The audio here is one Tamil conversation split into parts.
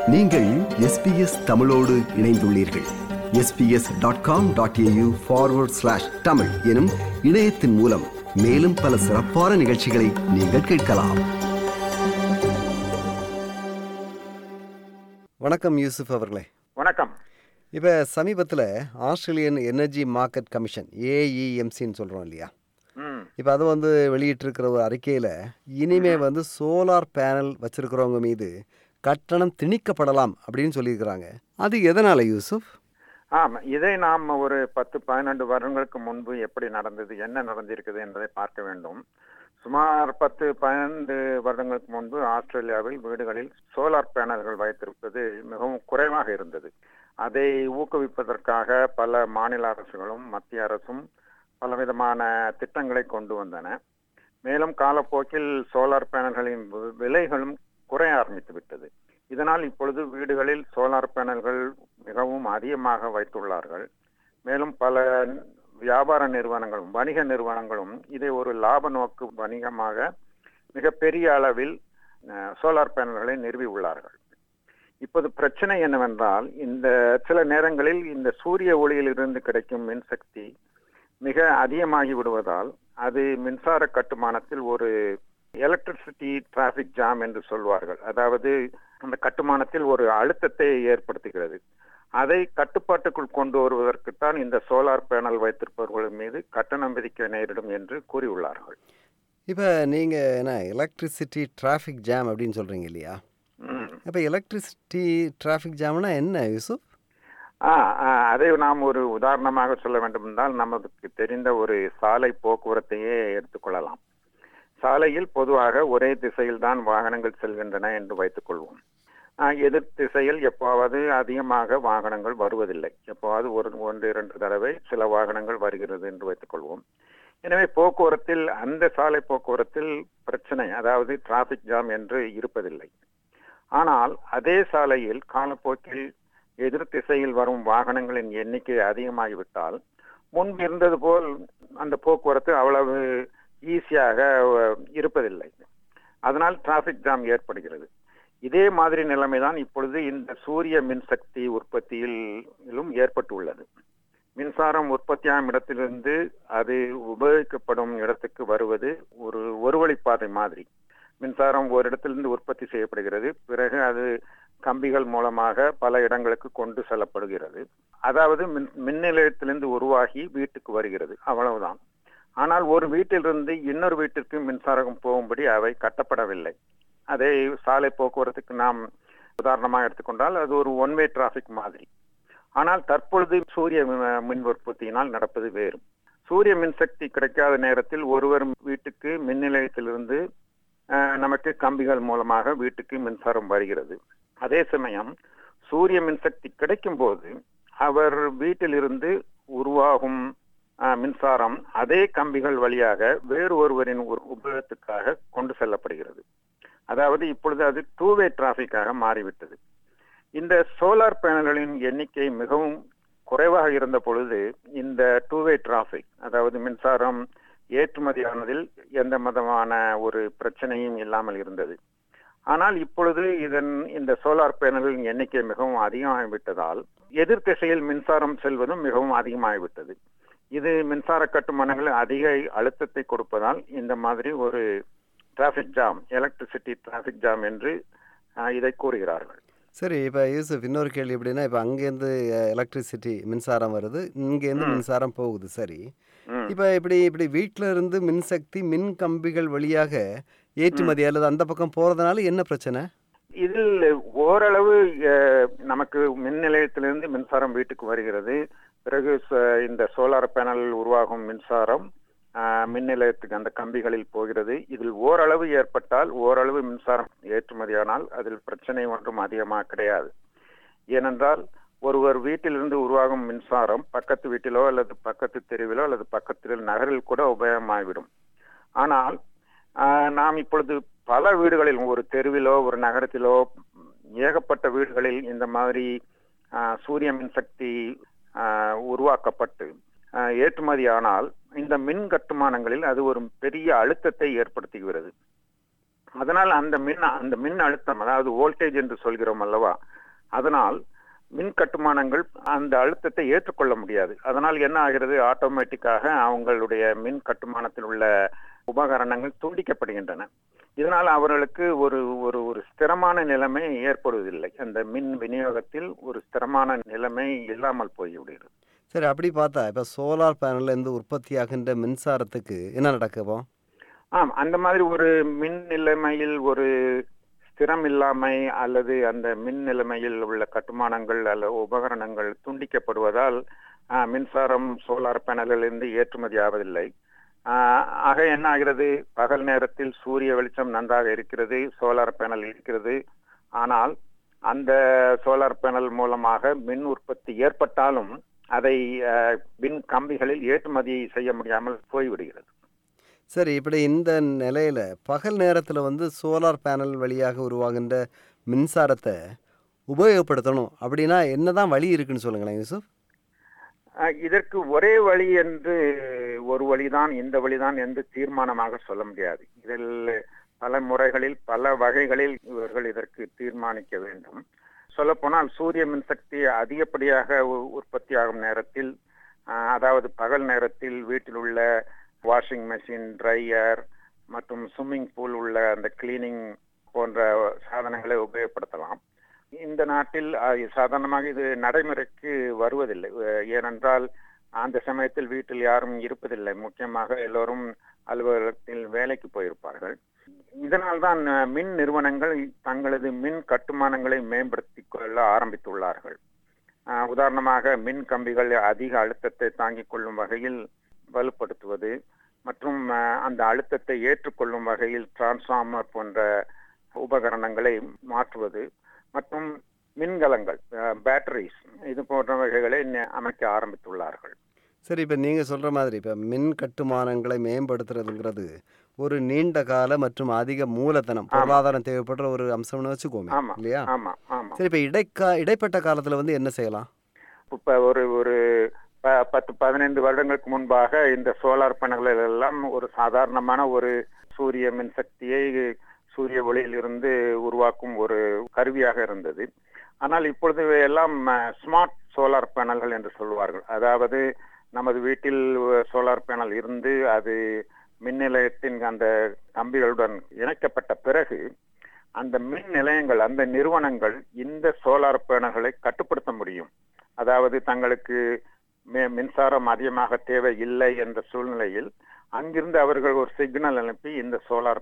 நீங்கள் SBS தமிழோடு இணைந்துள்ளீர்கள். sbs.com.au/tamil எனும் இணையத்தின் மூலம் மேலும் பல சிறப்பான நிகழ்ச்சிகளை நீங்கள் கேட்கலாம். வணக்கம் யூசுப் அவர்களே. வணக்கம். இப்போ சமீபத்தில் ஆஸ்திரேலியன் எனர்ஜி மார்க்கெட் கமிஷன் AEMCன்னு சொல்கிறோம் இல்லையா, இப்போ அது வெளியிட்டிருக்கிற ஒரு அறிக்கையில் இனிமே சோலார் பேனல் வச்சுருக்கிறவங்க மீது கட்டணம் திணிக்கப்படலாம் அப்படின்னு சொல்லியிருக்கிறாங்க. அது எதனால் யூசுப்? ஆமாம், இதை நாம் ஒரு 10-12 வருடங்களுக்கு முன்பு எப்படி நடந்தது, என்ன நடந்திருக்குது என்பதை பார்க்க வேண்டும். சுமார் 10-12 வருடங்களுக்கு முன்பு ஆஸ்திரேலியாவில் வீடுகளில் சோலார் பேனல்கள் வைத்திருப்பது மிகவும் குறைவாக இருந்தது. அதை ஊக்குவிப்பதற்காக பல மாநில அரசுகளும் மத்திய அரசும் பலவிதமான திட்டங்களை கொண்டு வந்தன. மேலும் காலப்போக்கில் சோலார் பேனல்களின் விலைகளும் குறைய ஆரம்பித்து விட்டது. இதனால் இப்பொழுது வீடுகளில் சோலார் பேனல்கள் மிகவும் அதிகமாக வைத்துள்ளார்கள். மேலும் பல வியாபார நிறுவனங்களும் வணிக நிறுவனங்களும் இதை ஒரு லாப நோக்கு வணிகமாக மிகப்பெரிய அளவில் சோலார் பேனல்களை நிறுவியுள்ளார்கள். இப்போது பிரச்சனை என்னவென்றால், இந்த சில நேரங்களில் இந்த சூரிய ஒளியிலிருந்து கிடைக்கும் மின்சக்தி மிக அதிகமாகி விடுவதால் அது மின்சார கட்டுமானத்தில் ஒரு எலக்ட்ரிசிட்டி டிராபிக் ஜாம் என்று சொல்வார்கள். அதாவது அந்த கட்டுமானத்தில் ஒரு அழுத்தத்தை ஏற்படுத்துகிறது. அதை கட்டுப்பாட்டுக்குள் கொண்டு வருவதற்குத்தான் இந்த சோலார் பேனல் வைத்திருப்பவர்கள் மீது கட்டணம் விதிக்க நேரிடும் என்று கூறியுள்ளார்கள். இப்போ நீங்கள் என்ன எலக்ட்ரிசிட்டி டிராஃபிக் ஜாம் அப்படின்னு சொல்கிறீங்க இல்லையா? இப்போ எலக்ட்ரிசிட்டி டிராஃபிக் ஜாம்னா என்ன யூசுப்? அதை நாம் ஒரு உதாரணமாக சொல்ல வேண்டும் என்றால், நமக்கு தெரிந்த ஒரு சாலை போக்குவரத்தையே எடுத்துக்கொள்ளலாம். சாலையில் பொதுவாக ஒரே திசையில் தான் வாகனங்கள் செல்கின்றன என்று வைத்துக் கொள்வோம். எதிர் திசையில் எப்போவாவது அதிகமாக வாகனங்கள் வருவதில்லை. எப்போவாவது 1-2 தடவை சில வாகனங்கள் வருகிறது என்று வைத்துக் கொள்வோம். எனவே போக்குவரத்தில், அந்த சாலை போக்குவரத்தில் பிரச்சனை, அதாவது டிராபிக் ஜாம் என்று இருப்பதில்லை. ஆனால் அதே சாலையில் காலப்போக்கில் எதிர் திசையில் வரும் வாகனங்களின் எண்ணிக்கை அதிகமாகிவிட்டால் முன்பு இருந்தது போல் அந்த போக்குவரத்து அவ்வளவு ஈஸியாக இருப்பதில்லை. அதனால் டிராபிக் ஜாம் ஏற்படுகிறது. இதே மாதிரி நிலைமைதான் இப்பொழுது இந்த சூரிய மின்சக்தி உற்பத்தியிலும் ஏற்பட்டுள்ளது. மின்சாரம் உற்பத்தியாகும் இடத்திலிருந்து அது உபயோகிக்கப்படும் இடத்துக்கு வருவது ஒரு வழிப்பாதை மாதிரி. மின்சாரம் ஒரு இடத்திலிருந்து உற்பத்தி செய்யப்படுகிறது, பிறகு அது கம்பிகள் மூலமாக பல இடங்களுக்கு கொண்டு செல்லப்படுகிறது. அதாவது மின் நிலையத்திலிருந்து உருவாகி வீட்டுக்கு வருகிறது, அவ்வளவுதான். ஆனால் ஒரு வீட்டிலிருந்து இன்னொரு வீட்டிற்கு மின்சாரம் போகும்படி அவை கட்டப்படவில்லை. அதை சாலை போக்குவரத்துக்கு நாம் உதாரணமாக எடுத்துக்கொண்டால் அது ஒரு ஒன்வே டிராபிக் மாதிரி. ஆனால் தற்பொழுது சூரிய மின் உற்பத்தியினால் நடப்பது வேறு. சூரிய மின்சக்தி கிடைக்காத நேரத்தில் ஒருவர் வீட்டுக்கு மின் நிலையத்திலிருந்து நமக்கு கம்பிகள் மூலமாக வீட்டுக்கு மின்சாரம் வருகிறது. அதே சமயம் சூரிய மின்சக்தி கிடைக்கும் போது அவர் வீட்டிலிருந்து உருவாகும் மின்சாரம் அதே கம்பிகள் வழியாக வேறு ஒருவரின் உபயோகத்துக்காக கொண்டு செல்லப்படுகிறது. அதாவது இப்பொழுது அது டூவே டிராபிக்காக மாறிவிட்டது. இந்த சோலார் பேனல்களின் எண்ணிக்கை மிகவும் குறைவாக இருந்த பொழுது இந்த டூவே டிராபிக், அதாவது மின்சாரம் ஏற்றுமதியானதில் எந்த விதமான ஒரு பிரச்சனையும் இல்லாமல் இருந்தது. ஆனால் இப்பொழுது இந்த சோலார் பேனல்களின் எண்ணிக்கை மிகவும் அதிகமாகிவிட்டதால் எதிர் திசையில் மின்சாரம் செல்வதும் மிகவும் அதிகமாகிவிட்டது. இது மின்சார கட்டுமானங்கள் அதிக அழுத்தத்தை கொடுப்பதால் இந்த மாதிரி ஒரு traffic jam, electricity traffic jam என்று இதை கூறுகிறார்கள். சரி, இப்போ யூசுப், இன்னொரு கேள்வி எப்படின்னா, இப்போ அங்கேருந்து எலக்ட்ரிசிட்டி மின்சாரம் வருது, இங்கேருந்து மின்சாரம் போகுது. சரி, இப்போ இப்படி வீட்டில் இருந்து மின்சக்தி மின் கம்பிகள் வழியாக ஏற்றுமதி அல்லது அந்த பக்கம் போகிறதுனால என்ன பிரச்சனை? இதில் ஓரளவு நமக்கு மின் நிலையத்திலிருந்து மின்சாரம் வீட்டுக்கு வருகிறது. பிறகு இந்த சோலார் பேனல் உருவாகும் மின்சாரம் மின் நிலையத்துக்கு அந்த கம்பிகளில் போகிறது. இதில் ஓரளவு ஏற்பட்டால், ஓரளவு மின்சாரம் ஏற்றுமதியானால் அதில் பிரச்சனை ஒன்றும் அதிகமாக கிடையாது. ஏனென்றால் ஒருவர் வீட்டிலிருந்து உருவாகும் மின்சாரம் பக்கத்து வீட்டிலோ அல்லது பக்கத்து தெருவிலோ அல்லது பக்கத்தில் நகரில் கூட உபயோகமாகிவிடும். ஆனால் நாம் இப்பொழுது பல வீடுகளில், ஒரு தெருவிலோ ஒரு நகரத்திலோ ஏகப்பட்ட வீடுகளில் இந்த மாதிரி சூரிய மின்சக்தி உருவாக்கப்பட்டு ஏற்றுமதியானால் இந்த மின் கட்டுமானங்களில் அது ஒரு பெரிய அழுத்தத்தை ஏற்படுத்துகிறது. அதனால் அந்த மின் அழுத்தம், அதாவது வோல்டேஜ் என்று சொல்கிறோம் அல்லவா, அதனால் மின் கட்டுமானங்கள் அந்த அழுத்தத்தை ஏற்றுக்கொள்ள முடியாது. அதனால் என்ன ஆகிறது, ஆட்டோமேட்டிக்காக அவங்களுடைய மின் கட்டுமானத்தில் உள்ள உபகரணங்கள் துண்டிக்கப்படுகின்றன. இதனால் அவர்களுக்கு ஒரு ஒரு ஒரு ஸ்திரமான நிலைமை ஏற்படுவதில்லை. அந்த மின் விநியோகத்தில் ஒரு ஸ்திரமான நிலைமை இல்லாமல் போய்விடுகிறது. சரி, அப்படி பார்த்தா இப்போ சோலார் பேனல்ல இருந்து உற்பத்தியாகின்ற மின்சாரத்துக்கு என்ன நடக்குமோ? ஆம், அந்த மாதிரி ஒரு மின் நிலைமையில் ஒரு ஸ்திரம் இல்லாமை அல்லது அந்த மின் நிலைமையில் உள்ள கட்டுமானங்கள் அல்லது உபகரணங்கள் துண்டிக்கப்படுவதால் மின்சாரம் சோலார் பேனலிலிருந்து ஏற்றுமதி ஆவதில்லை. ஆக என்ன ஆகிறது, பகல் நேரத்தில் சூரிய வெளிச்சம் நன்றாக இருக்கிறது, சோலார் பேனல் இருக்கிறது. ஆனால் அந்த சோலார் பேனல் மூலமாக மின் உற்பத்தி ஏற்பட்டாலும் அதை மின் கம்பிகளில் ஏற்றுமதி செய்ய முடியாமல் போய்விடுகிறது. சரி, இப்படி இந்த நிலையில் பகல் நேரத்தில் வந்து சோலார் பேனல் வழியாக உருவாகின்ற மின்சாரத்தை உபயோகப்படுத்தணும் அப்படின்னா என்னதான் வழி இருக்குன்னு சொல்லுங்களேன் யூசுப். இதற்கு ஒரே வழி என்று ஒரு வழிதான், இந்த வழிதான் என்று தீர்மானமாக சொல்ல முடியாது. இதில் பல முறைகளில் பல வகைகளில் இவர்கள் இதற்கு தீர்மானிக்க வேண்டும். சொல்லப்போனால் சூரிய மின்சக்தி அதிகப்படியாக உற்பத்தி ஆகும் நேரத்தில், அதாவது பகல் நேரத்தில் வீட்டில் உள்ள வாஷிங் மெஷின், ட்ரையர் மற்றும் ஸ்விம்மிங் பூல் உள்ள அந்த கிளீனிங் போன்ற சாதனங்களை உபயோகப்படுத்தலாம். இந்த நாட்டில் சாதாரணமாக இது நடைமுறைக்கு வருவதில்லை. ஏனென்றால் அந்த சமயத்தில் வீட்டில் யாரும் இருப்பதில்லை. முக்கியமாக எல்லோரும் அலுவலகத்தில் வேலைக்கு போயிருப்பார்கள். இதனால்தான் மின் நிறுவனங்கள் தங்களது மின் கட்டுமானங்களை மேம்படுத்திக் கொள்ள ஆரம்பித்துள்ளார்கள். உதாரணமாக மின் கம்பிகள் அதிக அழுத்தத்தை தாங்கிக் கொள்ளும் வகையில் வலுப்படுத்துவது மற்றும் அந்த அழுத்தத்தை ஏற்றுக்கொள்ளும் வகையில் டிரான்ஸ்ஃபார்மர் போன்ற உபகரணங்களை மாற்றுவது மற்றும் மின்கலங்கள், பேட்டரிஸ், இது போன்ற வகைகளை அமைக்க ஆரம்பித்துள்ளார்கள். சரி, இப்போ நீங்கள் சொல்கிற மாதிரி இப்போ மின் கட்டுமானங்களை மேம்படுத்துறதுங்கிறது ஒரு நீண்ட கால மற்றும் அதிக மூலதனம், பொருளாதாரம் தேவைப்படுற ஒரு அம்சம்னு வச்சுக்கோமே, இல்லையா? சரி, இப்போ இடைப்பட்ட காலத்தில் வந்து என்ன செய்யலாம்? இப்போ ஒரு 10-15 வருடங்களுக்கு முன்பாக இந்த சோலார் பேனல்கள் எல்லாம் ஒரு சாதாரணமான ஒரு சூரிய மின்சக்தியை சூரிய ஒளியில் இருந்து உருவாக்கும் ஒரு கருவியாக இருந்தது. ஆனால் இப்பொழுது எல்லாம் ஸ்மார்ட் சோலார் பேனல்கள் என்று சொல்வார்கள். அதாவது நமது வீட்டில் சோலார் பேனல் இருந்து அது மின் நிலையத்தின் அந்த கம்பிகளுடன் இணைக்கப்பட்ட பிறகு அந்த மின் நிலையங்கள், அந்த நிறுவனங்கள் இந்த சோலார் பேனல்களை கட்டுப்படுத்த முடியும். அதாவது தங்களுக்கு மின்சாரம் அதிகமாக தேவை இல்லை என்ற சூழ்நிலையில் அங்கிருந்து அவர்கள் ஒரு சிக்னல் அனுப்பி இந்த சோலார்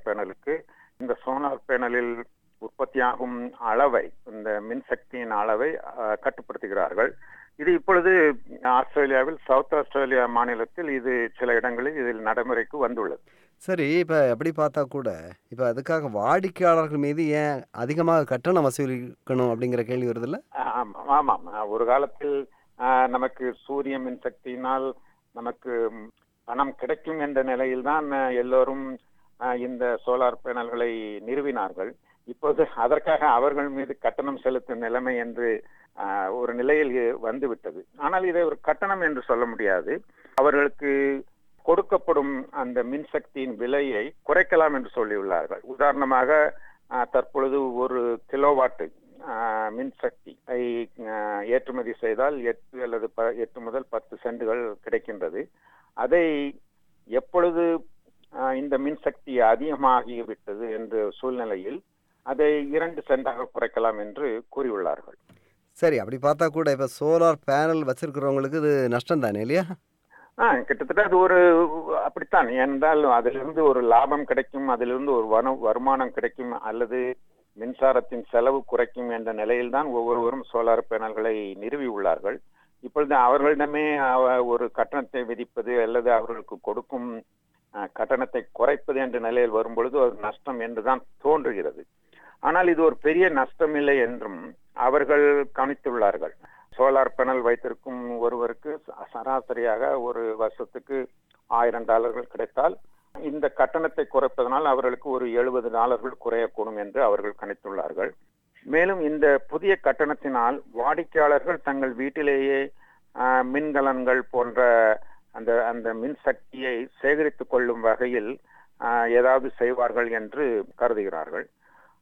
பேனலில் உற்பத்தியாகும் அளவை, இந்த மின்சக்தியின் அளவை கட்டுப்படுத்துகிறார்கள். இது இப்பொழுது ஆஸ்திரேலியாவில், சவுத் ஆஸ்திரேலியா மாநிலத்தில் இது சில இடங்களில் இதில் நடைமுறைக்கு வந்துள்ளது. சரி, இப்போ எப்படி பார்த்தா கூட இப்போ அதுக்காக வாடிக்கையாளர்கள் மீது ஏன் அதிகமாக கட்டணம் வசூலிக்கணும் அப்படிங்கிற கேள்வி வருதுல்ல? ஆமாம், ஒரு காலத்தில் நமக்கு சூரிய மின்சக்தியினால் நமக்கு பணம் கிடைக்கும் என்ற நிலையில்தான் எல்லோரும் இந்த சோலார் பேனல்களை நிறுவினார்கள். இப்போது அதற்காக அவர்கள் மீது கட்டணம் செலுத்தும் நிலைமை என்று ஒரு நிலையில் வந்துவிட்டது. ஆனால் இதை ஒரு கட்டணம் என்று சொல்ல முடியாது. அவர்களுக்கு கொடுக்கப்படும் அந்த மின்சக்தியின் விலையை குறைக்கலாம் என்று சொல்லியுள்ளார்கள். உதாரணமாக தற்பொழுது ஒரு கிலோவாட்டு மின்சக்தி ஏற்றுமதி செய்தால் 8 முதல் 10 சென்டுகள் கிடைக்கின்றது. அதை எப்பொழுது இந்த மின்சக்தி அதிகமாகிவிட்டது என்ற சூழ்நிலையில் அதை 2 சென்டாக குறைக்கலாம் என்று கூறியுள்ளார்கள். சரி, அப்படி பார்த்தா கூட இப்போ சோலார் பேனல் வச்சிருக்கிறவங்களுக்கு இது நஷ்டம் தானே, இல்லையா? கிட்டத்தட்ட அது ஒரு அப்படித்தான். ஏனென்றால் அதிலிருந்து ஒரு லாபம் கிடைக்கும், அதிலிருந்து ஒரு வருமானம் கிடைக்கும், அல்லது மின்சாரத்தின் செலவு குறைக்கும் என்ற நிலையில்தான் ஒவ்வொருவரும் சோலார் பேனல்களை நிறுவி உள்ளார்கள். இப்பொழுது அவர்களிடமே ஒரு கட்டணத்தை விதிப்பது அல்லது அவர்களுக்கு கொடுக்கும் கட்டணத்தை குறைப்பது என்ற நிலையில் வரும்பொழுது ஒரு நஷ்டம் என்றுதான் தோன்றுகிறது. ஆனால் இது ஒரு பெரிய நஷ்டம் இல்லை என்றும் அவர்கள் கணித்துள்ளார்கள். சோலார் பேனல் வைத்திருக்கும் ஒருவருக்கு சராசரியாக ஒரு வருஷத்துக்கு $1000 கிடைத்தால் இந்த கட்டணத்தை குறைப்பதனால் அவர்களுக்கு ஒரு $70 குறையக்கூடும் என்று அவர்கள் கணித்துள்ளார்கள். மேலும் இந்த புதிய கட்டணத்தினால் வாடிக்கையாளர்கள் தங்கள் வீட்டிலேயே மின்கலன்கள் போன்ற அந்த மின்சக்தியை சேகரித்துக் கொள்ளும் வகையில் ஏதாவது செய்வார்கள் என்று கருதுகிறார்கள்.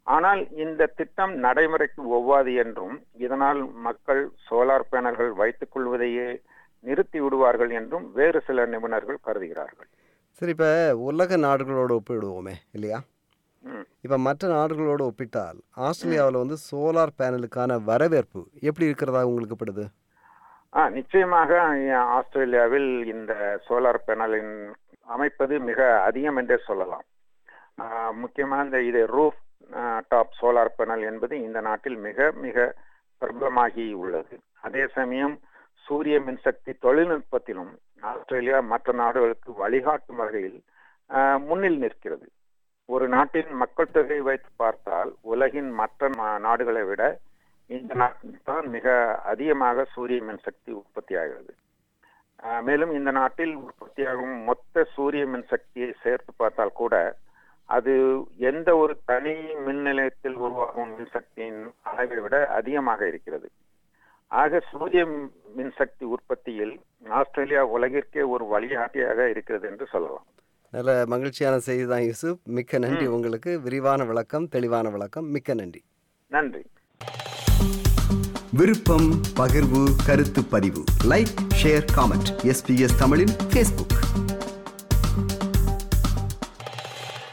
ஆனால் இந்த திட்டம் நடைமுறைக்கு ஒவ்வாது என்றும் இதனால் மக்கள் சோலார் பேனல்கள் வைத்துக் கொள்வதையே நிறுத்தி விடுவார்கள் என்றும் வேறு சில நிபுணர்கள் கருதுகிறார்கள். சரி, இப்போ உலக நாடுகளோடு ஒப்பிடுவோமே இல்லையா? இப்போ மற்ற நாடுகளோடு ஒப்பிட்டால் ஆஸ்திரேலியாவில் வந்து சோலார் பேனலுக்கான வரவேற்பு எப்படி இருக்கிறதா உங்களுக்கு படுது? நிச்சயமாக ஆஸ்திரேலியாவில் இந்த சோலார் பேனலின் அமைப்பது மிக அதிகம் என்றே சொல்லலாம். முக்கியமாக இது ரூஃப் டாப் சோலார் பேனல் என்பது இந்த நாட்டில் மிக மிக பிரபலமாகி உள்ளது. அதே சமயம் சூரிய மின்சக்தி தொழில்நுட்பத்திலும் ஆஸ்திரேலியா மற்ற நாடுகளுக்கு வழிகாட்டும் வகையில் முன்னில் நிற்கிறது. ஒரு நாட்டின் மக்கள் தொகை வைத்து பார்த்தால் உலகின் மற்ற நாடுகளை விட இந்த நாட்டில் தான் மிக அதிகமாக சூரிய மின்சக்தி உற்பத்தி ஆகிறது. மேலும் இந்த நாட்டில் உற்பத்தியாகும் மொத்த சூரிய மின்சக்தியை சேர்த்து பார்த்தால் கூட அது எந்த ஒரு தனி மின் நிலையத்தில் உருவாகும் மின்சக்தியின் அளவை விட அதிகமாக இருக்கிறது. ஆக சூரிய மின்சக்தி உற்பத்தியில் ஆஸ்திரேலியா உலகிற்கே ஒரு வழிகாட்டியாக இருக்கிறது என்று சொல்லலாம். நல்ல மகிழ்ச்சியான செய்தி தான் யூசுப். மிக்க நன்றி உங்களுக்கு. விரிவான விளக்கம், தெளிவான விளக்கம். மிக்க நன்றி. நன்றி. விருப்பம், பகிர்வு, கருத்து பதிவு, லைக், ஷேர், காமெண்ட். SBS தமிழின் Facebook.